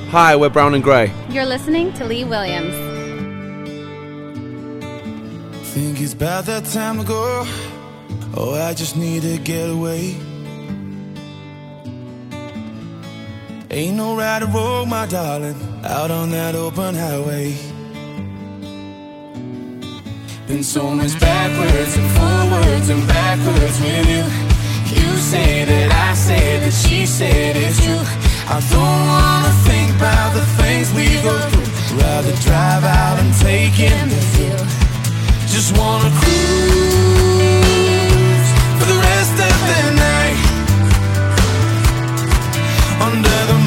Hi, we're Brown and Grey. You're listening to Lee Williams. Think it's about that time to go. Oh, I just need to get away. Ain't no right or wrong, my darling, out on that open highway. Been so much backwards and forwards and backwards with you. You say that I say that she said it's you. I don't wanna think about the things we go through. Rather drive out and take in the view. Just wanna cruise for the rest of the night under the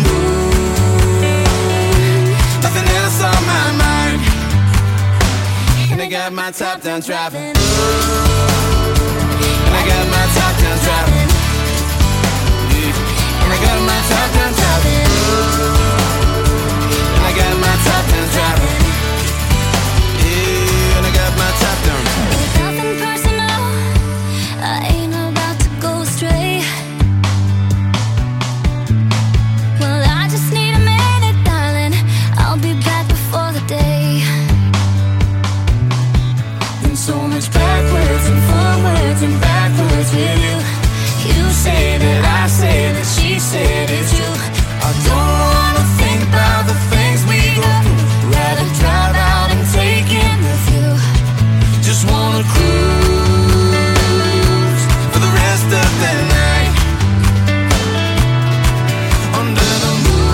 moon. Nothing else on my mind. And I got my top down driving. And I got my top down driving. And I got my top down driving. And I got my top down driving. Yeah, and I got my top down. Nothing personal, I ain't about to go astray. Well, I just need a minute, darling. I'll be back before the day. Been so much backwards and forwards and backwards with you. You say that I say that she said it's you. I don't wanna think about the things we go through. Rather drive out and take in the view. Just wanna cruise for the rest of the night under the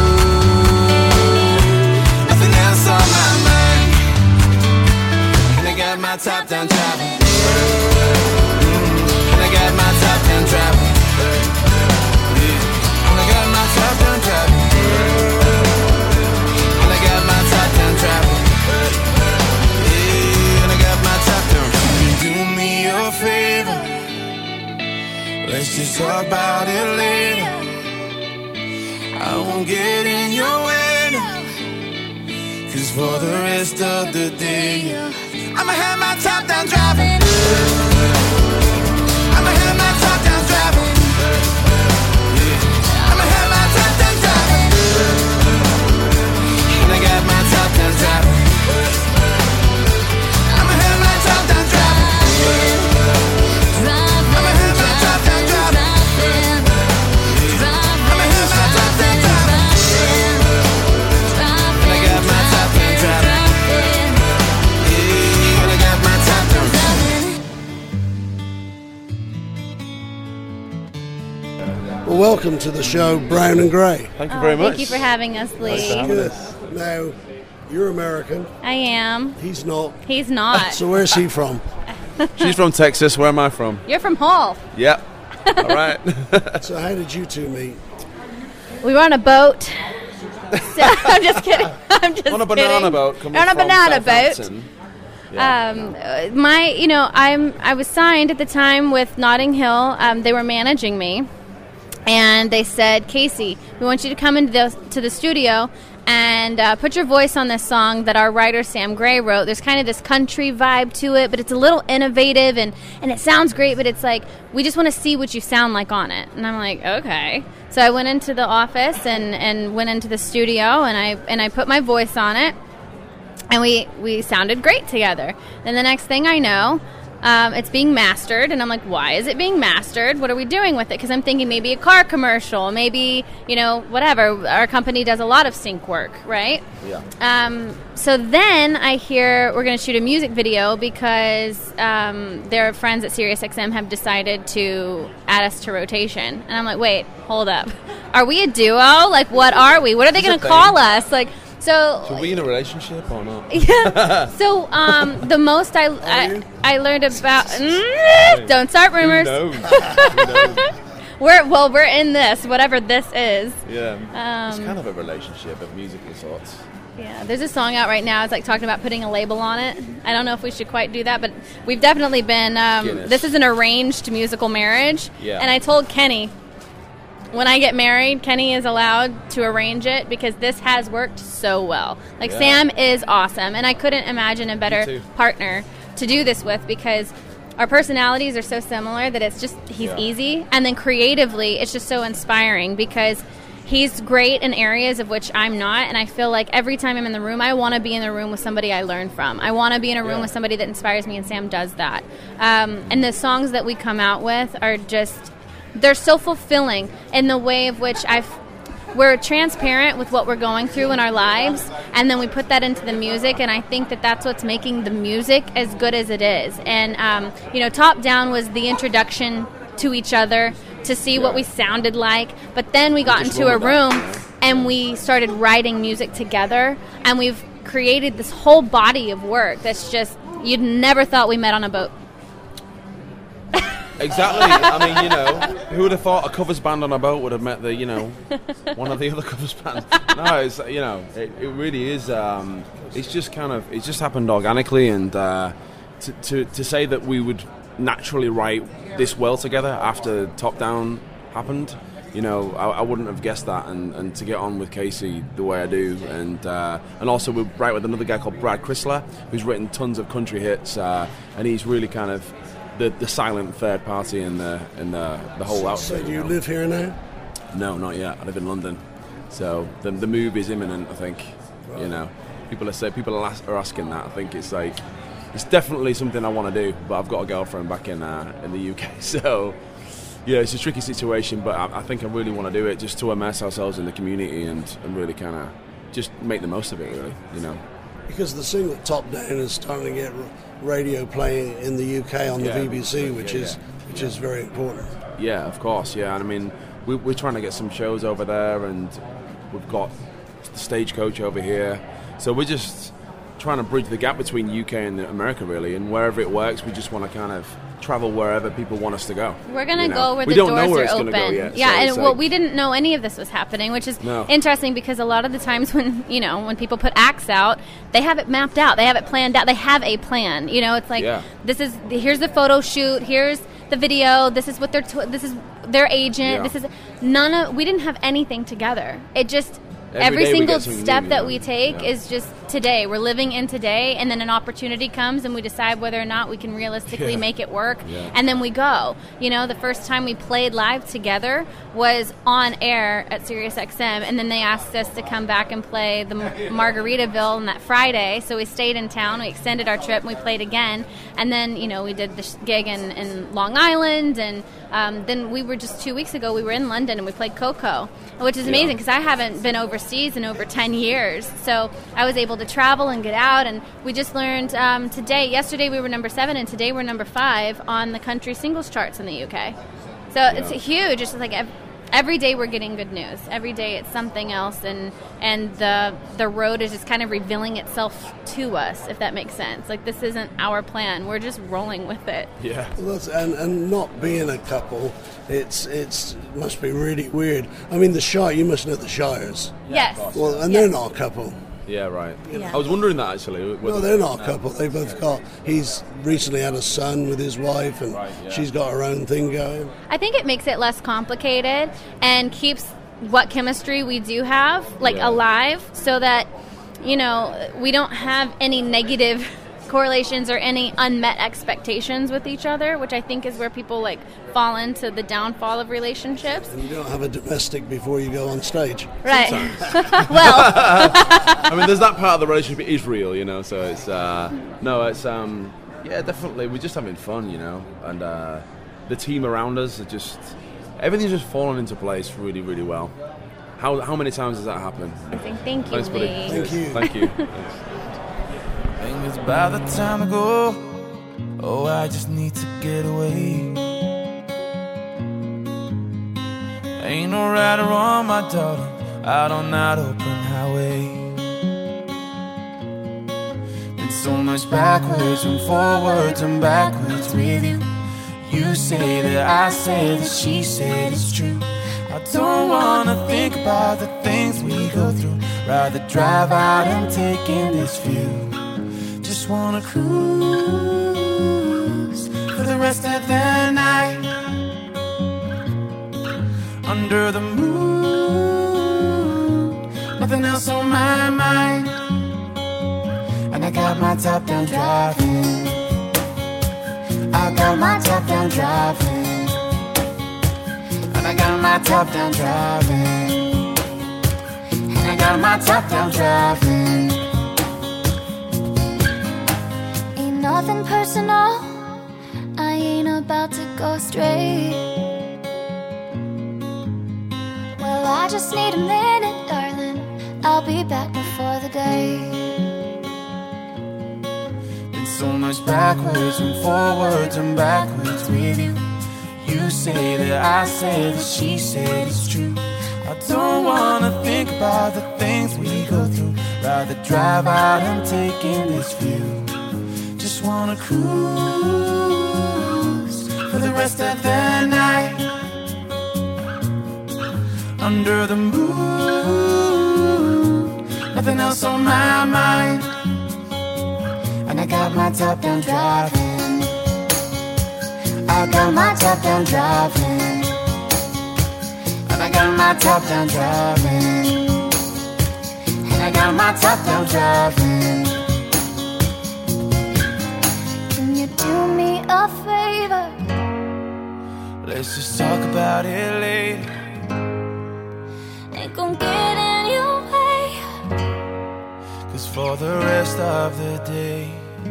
moon. Nothing else on my mind. And I got my top down driving. And I got my top down driving. And I got my top down driving. And I got my top down driving. Yeah, and I got my top down. Do me a favor. Let's just talk about it later. I won't get in your way now. 'Cause for the rest of the day, I'ma have my top down driving. I'ma have my top down driving. I'ma have my top down driving. And I got my top down driving. I'ma have my top down driving. I'ma have my top down driving. I'ma have my top down driving. And I got my top down driving. Yeah, and I got my top down driving. Well, welcome to the show, Brown and Grey. Thank you very much. Thank you for having us, Lee. Good. Now, you're American. I am. He's not. He's not. So where's he from? She's from Texas. Where am I from? You're from Hull. Yep. All right. So how did you two meet? We were on a boat. So, I'm just kidding. I'm just On a kidding. banana boat coming On a from banana boat. Southampton. I was signed at the time with Notting Hill. They were managing me, and they said, Casey, we want you to come into the studio and put your voice on this song that our writer Sam Gray wrote. There's kind of this country vibe to it, but it's a little innovative, and it sounds great, but it's like, we just want to see what you sound like on it. And I'm like, okay. So I went into the office and went into the studio, and I put my voice on it. And we sounded great together. Then the next thing I know, it's being mastered. And I'm like, why is it being mastered? What are we doing with it? Because I'm thinking maybe a car commercial, maybe, whatever. Our company does a lot of sync work, right? Yeah. So then I hear we're going to shoot a music video because their friends at SiriusXM have decided to add us to rotation. And I'm like, wait, hold up. Are we a duo? Like, what are we? What are they going to call us? Like, so are we in a relationship or not? Yeah. So the most I learned about don't start rumors. Who knows? We're in this, whatever this is. Yeah. It's kind of a relationship of musical sorts. Yeah, there's a song out right now. It's like talking about putting a label on it. I don't know if we should quite do that, but we've definitely been. This is an arranged musical marriage. Yeah. And I told Kenny, when I get married, Kenny is allowed to arrange it because this has worked so well. Like, Yeah. Sam is awesome, and I couldn't imagine a better partner to do this with because our personalities are so similar that it's just, he's easy. And then creatively, it's just so inspiring because he's great in areas of which I'm not, and I feel like every time I'm in the room, I want to be in the room with somebody I learn from. I want to be in a room with somebody that inspires me, and Sam does that. And the songs that we come out with are just, they're so fulfilling in the way of which we're transparent with what we're going through in our lives, and then we put that into the music, and I think that that's what's making the music as good as it is. And, Top Down was the introduction to each other, to see what we sounded like, but then we got into a room and we started writing music together, and we've created this whole body of work that's just, you'd never thought we met on a boat. Exactly. I mean, who would have thought a covers band on a boat would have met the, one of the other covers bands? No, it's, it really is. It's just it just happened organically, and to say that we would naturally write this well together after Top Down happened, I wouldn't have guessed that, and to get on with Casey the way I do, and also we write with another guy called Brad Chrysler, who's written tons of country hits, and he's really kind of the silent third party in the whole outfit. So do you live here now? No, not yet. I live in London, so the move is imminent. I think, people are asking that. I think it's like, it's definitely something I want to do, but I've got a girlfriend back in the UK, so it's a tricky situation. But I think I really want to do it just to immerse ourselves in the community and really kind of just make the most of it, really, Because the single Top Down is starting to get radio playing in the UK on the BBC, which is very important. Yeah, of course, yeah. And I mean, we're trying to get some shows over there, and we've got the Stagecoach over here. So we're just trying to bridge the gap between UK and America, really. And wherever it works, we just want to kind of travel wherever people want us to go. We're going to go where the doors are open. Yet, yeah, so and we didn't know any of this was happening, which is interesting, because a lot of the times when people put acts out, they have it mapped out, they have it planned out, they have a plan. It's like, here's the photo shoot, here's the video, this is what this is their agent, this is we didn't have anything together. It just every single step that we take is just today. We're living in today, and then an opportunity comes, and we decide whether or not we can realistically make it work, and then we go. The first time we played live together was on air at SiriusXM, and then they asked us to come back and play the Margaritaville on that Friday, so we stayed in town, we extended our trip, and we played again, and then, we did the gig in Long Island, and then we were just 2 weeks ago, we were in London, and we played Coco, which is amazing, because I haven't been overseas in over 10 years, so I was able to travel and get out, and we just learned yesterday we were number 7, and today we're number 5 on the country singles charts in the UK. So it's huge. It's just like every day we're getting good news. Every day it's something else, and the road is just kind of revealing itself to us, if that makes sense. Like, this isn't our plan. We're just rolling with it. Yeah. Well, and not being a couple, it's must be really weird. I mean, you must know the Shires. Yes. Well, and they're not a couple. Yeah, right. Yeah. I was wondering that, actually. No, they're not a couple. They both he's recently had a son with his wife, and she's got her own thing going. I think it makes it less complicated and keeps what chemistry we do have, alive, so that, we don't have any negative correlations or any unmet expectations with each other, which I think is where people fall into the downfall of relationships. And you don't have a domestic before you go on stage. Right. Well, I mean, there's that part of the relationship is real, so it's definitely, we're just having fun, and the team around us are just, everything's just fallen into place really, really well. How many times does that happen? Thank you, Thanks, buddy. Lee. Thank you. I think it's about the time to go. Oh, I just need to get away. Ain't no right or wrong, my darling, out on that open highway. Been so much backwards and forwards and backwards with you. You say that I say that she said it's true. I don't wanna think about the things we go through. Rather drive out and take in this view. Just wanna cruise for the rest of the night under the moon, nothing else on my mind. And I got my top down driving. I got my top down driving. And I got my top down driving. got my top down driving. Ain't nothing personal, I ain't about to go straight. Well, I just need a minute, darling, I'll be back before the day. Been so much backwards and forwards and backwards with you. You say that I said that she said it's true. I don't wanna think about the things we go through. Rather drive out and take in this view. Just wanna cruise for the rest of the night, under the moon, nothing else on my mind. And I got my top down driving. I got my top down driving. And I got my top down driving. And I got my top down driving. Can you do me a favor? Let's just talk about it later. Ain't gon' get in your way. 'Cause for the rest of the day,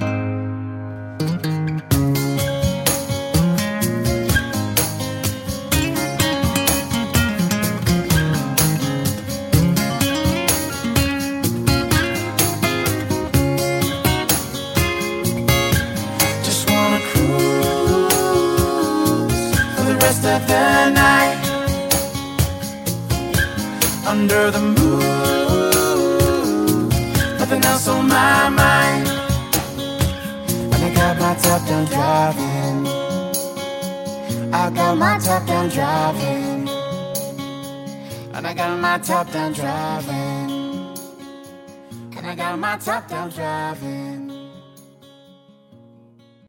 of the night, under the moon, nothing else on my mind. And I got my top down driving. I got my top down driving. And I got my top down driving. And I got my top down driving.